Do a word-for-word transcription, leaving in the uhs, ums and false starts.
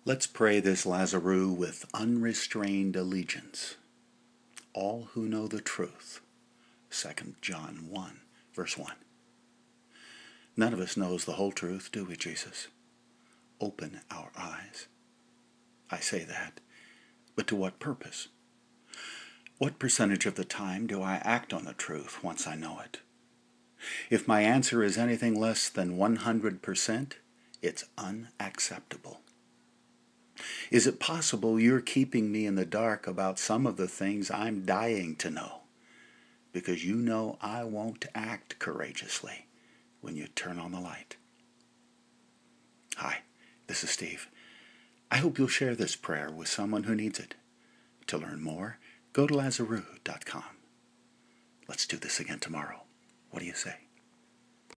Let's pray this Lazarus with unrestrained allegiance. All who know the truth. Second John one, verse one. None of us knows the whole truth, do we, Jesus? Open our eyes. I say that, but to what purpose? What percentage of the time do I act on the truth once I know it? If my answer is anything less than one hundred percent, it's unacceptable. Is it possible you're keeping me in the dark about some of the things I'm dying to know? Because you know I won't act courageously when you turn on the light. Hi, this is Steve. I hope you'll share this prayer with someone who needs it. To learn more, go to lazarus dot com. Let's do this again tomorrow. What do you say?